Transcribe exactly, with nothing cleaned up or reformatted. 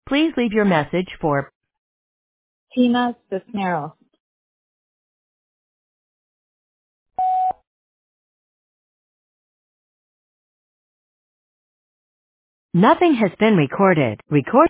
Please leave your message for Tina Cisneros. Nothing has been recorded. Record